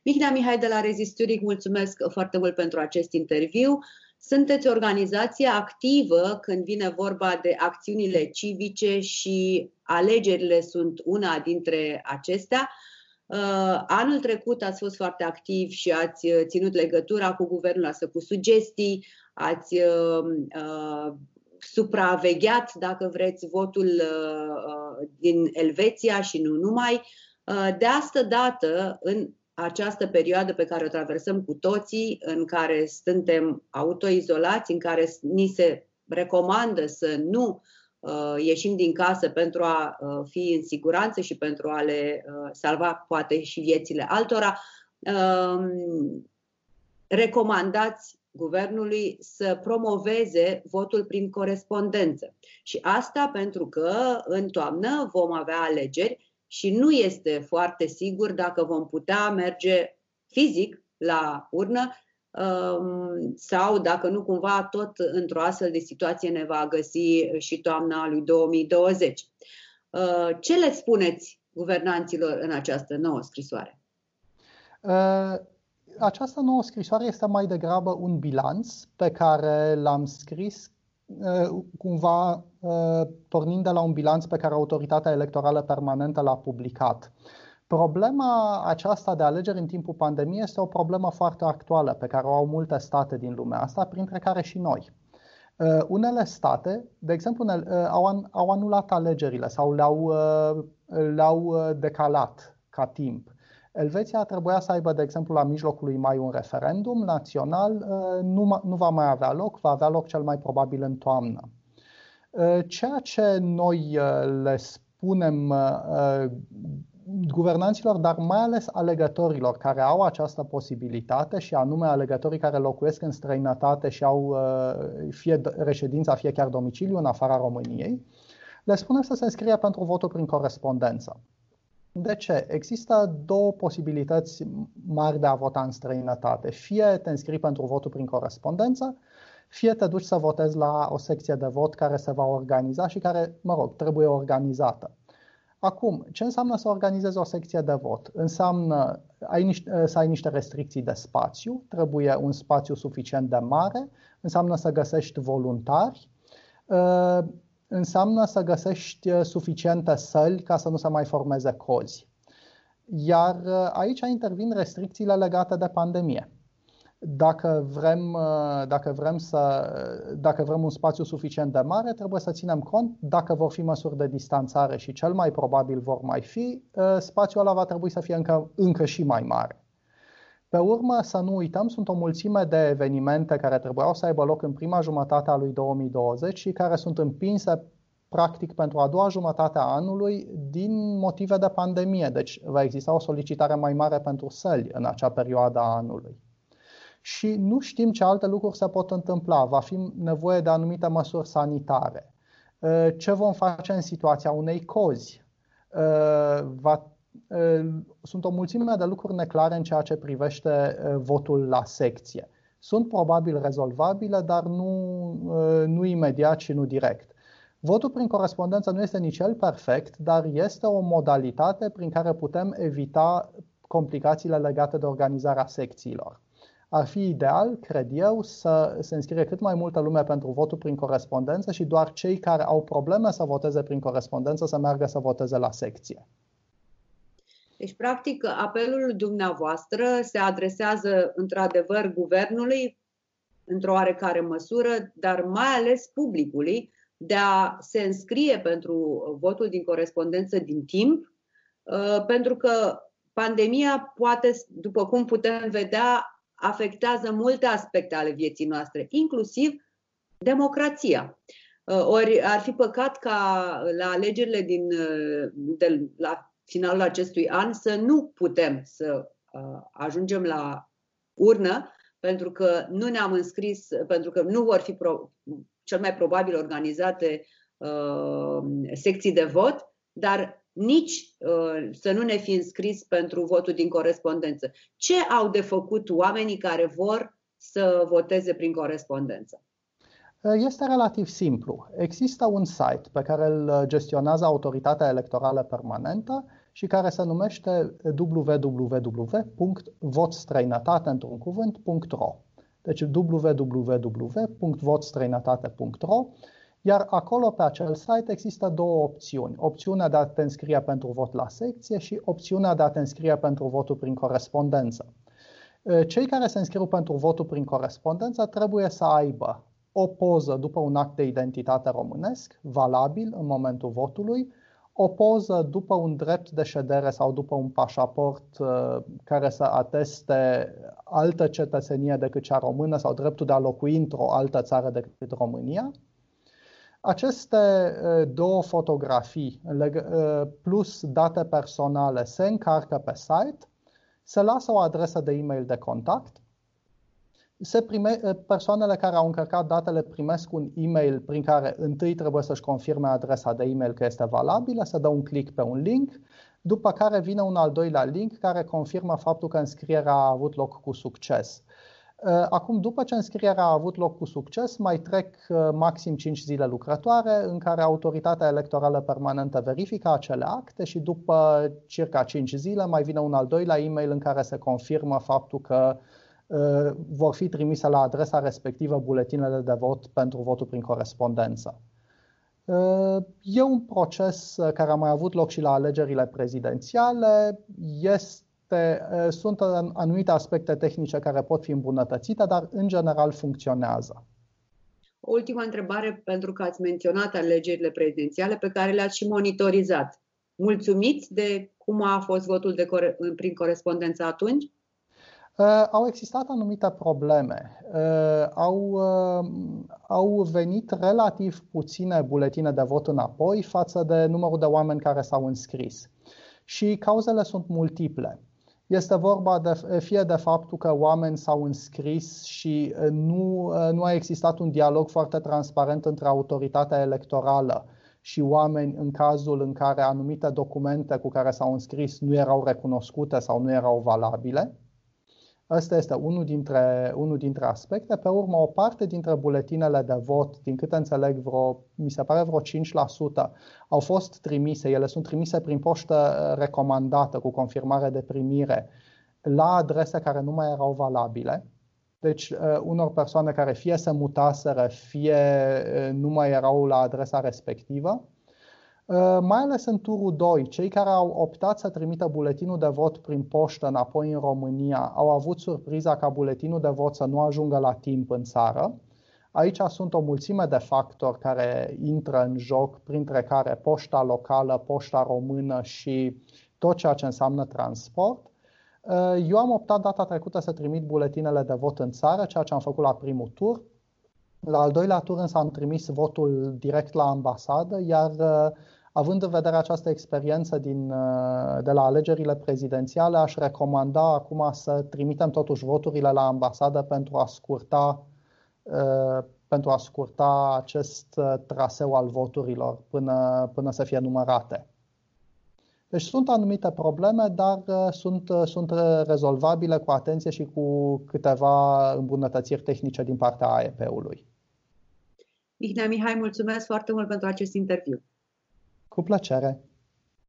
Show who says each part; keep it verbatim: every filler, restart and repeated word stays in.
Speaker 1: Mihnea Mihai de la Rezisturic, mulțumesc foarte mult pentru acest interviu. Sunteți o organizație activă când vine vorba de acțiunile civice și alegerile sunt una dintre acestea. Anul trecut ați fost foarte activ și ați ținut legătura cu guvernul, ați făcut sugestii, ați uh, supravegheat, dacă vreți, votul uh, din Elveția și nu numai. Uh, de asta dată, în această perioadă pe care o traversăm cu toții, în care suntem autoizolați, în care ni se recomandă să nu uh, ieșim din casă pentru a uh, fi în siguranță și pentru a le uh, salva poate și viețile altora, uh, recomandați guvernului să promoveze votul prin corespondență. Și asta pentru că în toamnă vom avea alegeri și nu este foarte sigur dacă vom putea merge fizic la urnă sau dacă nu cumva tot într-o astfel de situație ne va găsi și toamna lui două mii douăzeci. Ce le spuneți guvernanților în această nouă scrisoare?
Speaker 2: Uh... Această nouă scrisoare este mai degrabă un bilanț pe care l-am scris cumva pornind de la un bilanț pe care Autoritatea Electorală Permanentă l-a publicat. Problema aceasta de alegeri în timpul pandemiei este o problemă foarte actuală pe care o au multe state din lumea asta, printre care și noi. Unele state, de exemplu, au anulat alegerile sau le-au, le-au decalat ca timp. Elveția trebuia să aibă, de exemplu, la mijlocul lui mai un referendum național, nu, nu va mai avea loc, va avea loc cel mai probabil în toamnă. Ceea ce noi le spunem guvernanților, dar mai ales alegătorilor care au această posibilitate, și anume alegătorii care locuiesc în străinătate și au fie reședința, fie chiar domiciliu în afara României, le spunem să se înscrie pentru votul prin corespondență. De ce? Există două posibilități mari de a vota în străinătate. Fie te înscrii pentru votul prin corespondență, fie te duci să votezi la o secție de vot care se va organiza și care, mă rog, trebuie organizată. Acum, ce înseamnă să organizezi o secție de vot? Înseamnă ai niște, să ai niște restricții de spațiu, trebuie un spațiu suficient de mare, înseamnă să găsești voluntari, înseamnă să găsești suficiente săli ca să nu se mai formeze cozi. Iar aici intervin restricțiile legate de pandemie. Dacă vrem, dacă vrem, să, dacă vrem un spațiu suficient de mare, trebuie să ținem cont dacă vor fi măsuri de distanțare și cel mai probabil vor mai fi, spațiul ăla va trebui să fie încă, încă și mai mare. Pe urmă, să nu uităm, sunt o mulțime de evenimente care trebuiau să aibă loc în prima jumătate a lui două mii douăzeci și care sunt împinse practic pentru a doua jumătate a anului din motive de pandemie. Deci va exista o solicitare mai mare pentru săli în acea perioadă a anului. Și nu știm ce alte lucruri se pot întâmpla. Va fi nevoie de anumite măsuri sanitare. Ce vom face în situația unei cozi? Va Sunt o mulțime de lucruri neclare în ceea ce privește votul la secție. Sunt probabil rezolvabile, dar nu, nu imediat și nu direct. Votul prin corespondență nu este nici el perfect, dar este o modalitate prin care putem evita complicațiile legate de organizarea secțiilor. Ar fi ideal, cred eu, să se înscrie cât mai multă lume pentru votul prin corespondență și doar cei care au probleme să voteze prin corespondență să meargă să voteze la secție.
Speaker 1: Deci, practic, apelul dumneavoastră se adresează într-adevăr guvernului, într-o oarecare măsură, dar mai ales publicului, de a se înscrie pentru votul din corespondență din timp, pentru că pandemia poate, după cum putem vedea, afectează multe aspecte ale vieții noastre, inclusiv democrația. Ori ar fi păcat ca la alegerile din, de la finalul acestui an să nu putem să ajungem la urnă pentru că nu ne-am înscris, pentru că nu vor fi pro, cel mai probabil organizate uh, secții de vot, dar nici uh, să nu ne fi înscris pentru votul din corespondență. Ce au de făcut oamenii care vor să voteze prin corespondență?
Speaker 2: Este relativ simplu. Există un site pe care îl gestionează Autoritatea Electorală Permanentă și care se numește w w w punct votstrăinătate într-un cuvânt punct r o. Deci w w w punct votstrăinătate punct r o, iar acolo pe acel site există două opțiuni. Opțiunea de a te înscrie pentru vot la secție și opțiunea de a te înscrie pentru votul prin corespondență. Cei care se înscriu pentru votul prin corespondență trebuie să aibă o poză după un act de identitate românesc, valabil în momentul votului, o poză după un drept de ședere sau după un pașaport uh, care să ateste altă cetățenie decât cea română sau dreptul de a locui într-o altă țară decât România. Aceste uh, două fotografii uh, plus date personale se încarcă pe site, se lasă o adresă de e-mail de contact. Se prime, persoanele care au încărcat datele primesc un e-mail prin care întâi trebuie să-și confirme adresa de e-mail că este valabilă, se dă un click pe un link, după care vine un al doilea link care confirmă faptul că înscrierea a avut loc cu succes. Acum, după ce înscrierea a avut loc cu succes, mai trec maxim cinci zile lucrătoare în care Autoritatea Electorală Permanentă verifică acele acte și după circa cinci zile mai vine un al doilea e-mail în care se confirmă faptul că vor fi trimise la adresa respectivă buletinele de vot pentru votul prin corespondență. E un proces care a mai avut loc și la alegerile prezidențiale. Este, sunt anumite aspecte tehnice care pot fi îmbunătățite, dar în general funcționează.
Speaker 1: O ultimă întrebare, pentru că ați menționat alegerile prezidențiale pe care le-ați și monitorizat. Mulțumiți de cum a fost votul de core- prin corespondență atunci?
Speaker 2: Uh, au existat anumite probleme. Uh, au, uh, au venit relativ puține buletine de vot înapoi față de numărul de oameni care s-au înscris. Și cauzele sunt multiple. Este vorba de, fie de faptul că oameni s-au înscris și nu, nu a existat un dialog foarte transparent între autoritatea electorală și oameni în cazul în care anumite documente cu care s-au înscris nu erau recunoscute sau nu erau valabile. Ăsta este unul dintre, unul dintre aspecte. Pe urmă, o parte dintre buletinele de vot, din câte înțeleg, vreo, mi se pare vreo cinci la sută, au fost trimise. Ele sunt trimise prin poștă recomandată cu confirmare de primire la adrese care nu mai erau valabile. Deci, unor persoane care fie se mutaseră, fie nu mai erau la adresa respectivă. Mai ales în turul doi, cei care au optat să trimită buletinul de vot prin poștă înapoi în România au avut surpriza ca buletinul de vot să nu ajungă la timp în țară. Aici sunt o mulțime de factori care intră în joc, printre care poșta locală, poșta română și tot ceea ce înseamnă transport. Eu am optat data trecută să trimit buletinele de vot în țară, ceea ce am făcut la primul tur. La al doilea tur însă am trimis votul direct la ambasadă, iar având în vedere această experiență din, de la alegerile prezidențiale, aș recomanda acum să trimitem totuși voturile la ambasadă pentru a scurta, pentru a scurta acest traseu al voturilor până, până să fie numărate. Deci sunt anumite probleme, dar sunt, sunt rezolvabile cu atenție și cu câteva îmbunătățiri tehnice din partea A E P-ului.
Speaker 1: Mihnea Mihai, mulțumesc foarte mult pentru acest interviu.
Speaker 2: Cu plăcere!